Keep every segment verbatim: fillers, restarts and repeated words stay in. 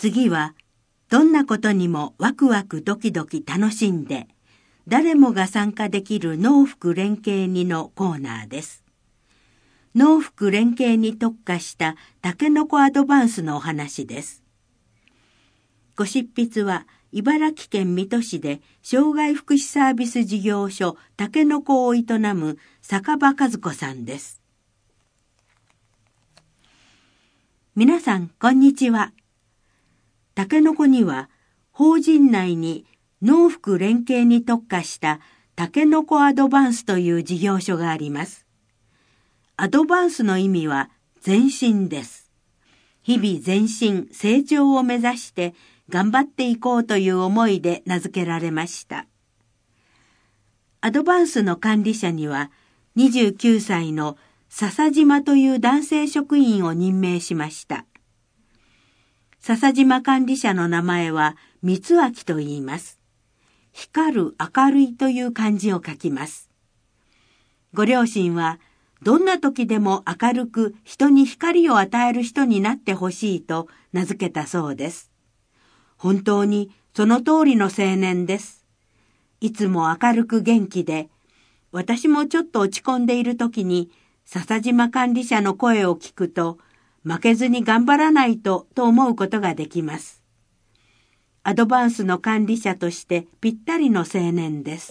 次は、どんなことにもワクワクドキドキ楽しんで、誰もが参加できる農福連携にのコーナーです。農福連携に特化したタケノコアドバンスのお話です。ご執筆は茨城県水戸市で障害福祉サービス事業所タケノコを営む坂場和子さんです。皆さんこんにちは。タケノコには法人内に農福連携に特化したタケノコアドバンスという事業所があります。アドバンスの意味は前進です。日々前進、成長を目指して頑張っていこうという思いで名付けられました。アドバンスの管理者にはにじゅうきゅうさいの笹島という男性職員を任命しました。笹島管理者の名前は三明と言います。光る明るいという漢字を書きます。ご両親はどんな時でも明るく人に光を与える人になってほしいと名付けたそうです。本当にその通りの青年です。いつも明るく元気で、私もちょっと落ち込んでいる時に笹島管理者の声を聞くと、負けずに頑張らないとと思うことができます。アドバンスの管理者としてぴったりの青年です。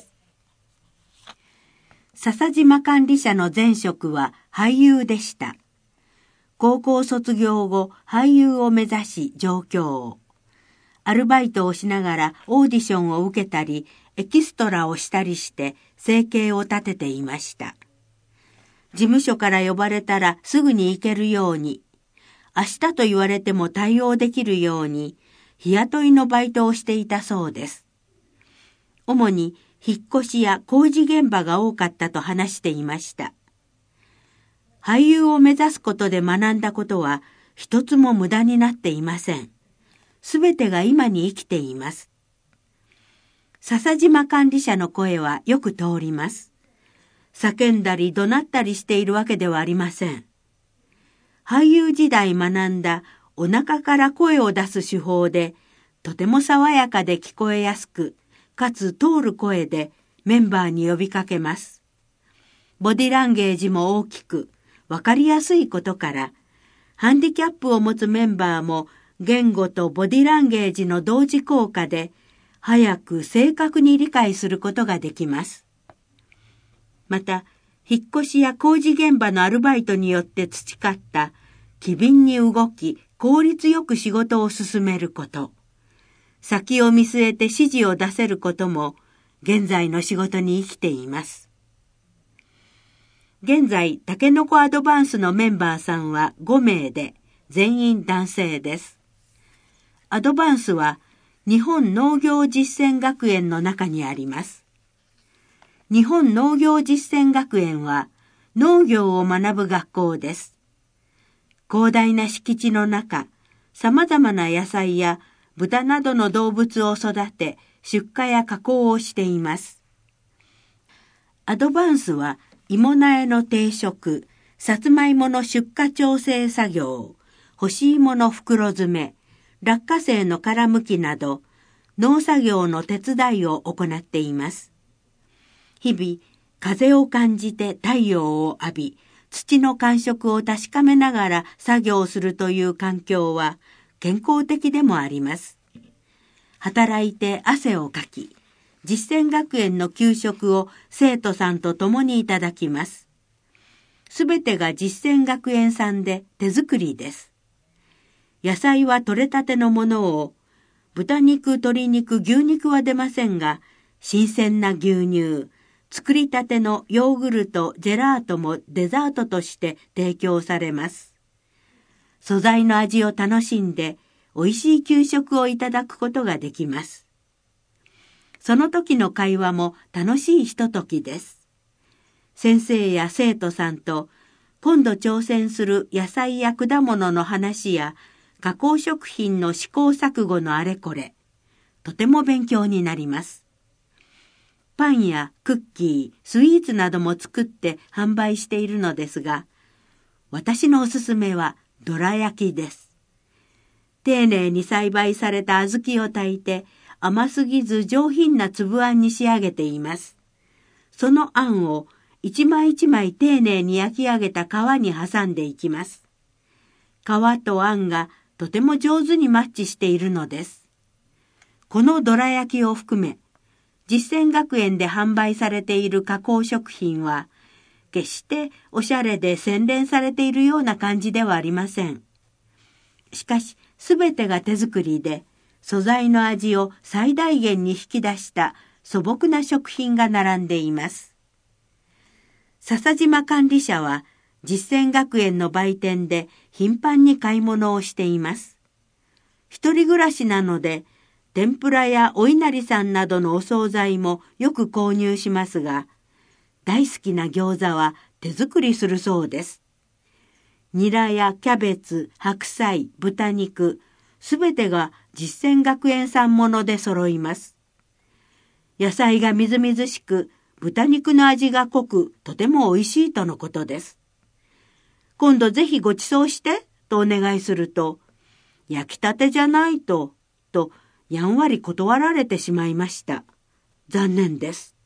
笹島管理者の前職は俳優でした。高校卒業後、俳優を目指し上京。アルバイトをしながらオーディションを受けたり、エキストラをしたりして生計を立てていました。事務所から呼ばれたらすぐに行けるように、明日と言われても対応できるように、日雇いのバイトをしていたそうです。主に引っ越しや工事現場が多かったと話していました。俳優を目指すことで学んだことは一つも無駄になっていません。すべてが今に生きています。笹島管理者の声はよく通ります。叫んだり怒鳴ったりしているわけではありません。俳優時代学んだお腹から声を出す手法で、とても爽やかで聞こえやすく、かつ通る声でメンバーに呼びかけます。ボディランゲージも大きく、わかりやすいことから、ハンディキャップを持つメンバーも言語とボディランゲージの同時効果で、早く正確に理解することができます。また、引っ越しや工事現場のアルバイトによって培った機敏に動き、効率よく仕事を進めること、先を見据えて指示を出せることも現在の仕事に生きています。現在、タケノコアドバンスのメンバーさんはごめいで、全員男性です。アドバンスは日本農業実践学園の中にあります。日本農業実践学園は農業を学ぶ学校です。広大な敷地の中、様々な野菜や豚などの動物を育て、出荷や加工をしています。アドバンスは芋苗の定植、さつまいもの出荷調整作業、干し芋の袋詰め、落花生の殻むきなど、農作業の手伝いを行っています。日々、風を感じて太陽を浴び、土の感触を確かめながら作業するという環境は健康的でもあります。働いて汗をかき、実践学園の給食を生徒さんと共にいただきます。すべてが実践学園産で手作りです。野菜は取れたてのものを、豚肉、鶏肉、牛肉は出ませんが、新鮮な牛乳、作りたてのヨーグルト、ジェラートもデザートとして提供されます。素材の味を楽しんで、美味しい給食をいただくことができます。その時の会話も楽しいひとときです。先生や生徒さんと、今度挑戦する野菜や果物の話や、加工食品の試行錯誤のあれこれ、とても勉強になります。パンやクッキー、スイーツなども作って販売しているのですが、私のおすすめはどら焼きです。 丁寧に栽培された小豆を炊いて、甘すぎず上品な粒あんに仕上げています。そのあんを一枚一枚丁寧に焼き上げた皮に挟んでいきます。皮とあんがとても上手にマッチしているのです。このどら焼きを含め、実践学園で販売されている加工食品は、決しておしゃれで洗練されているような感じではありません。しかし、すべてが手作りで、素材の味を最大限に引き出した素朴な食品が並んでいます。笹島管理者は、実践学園の売店で頻繁に買い物をしています。一人暮らしなので、天ぷらやお稲荷さんなどのお惣菜もよく購入しますが、大好きな餃子は手作りするそうです。ニラやキャベツ、白菜、豚肉、すべてが実践学園産もので揃います。野菜がみずみずしく、豚肉の味が濃く、とても美味しいとのことです。今度ぜひご馳走してとお願いすると、焼きたてじゃないと、とやんわり断られてしまいました。残念です。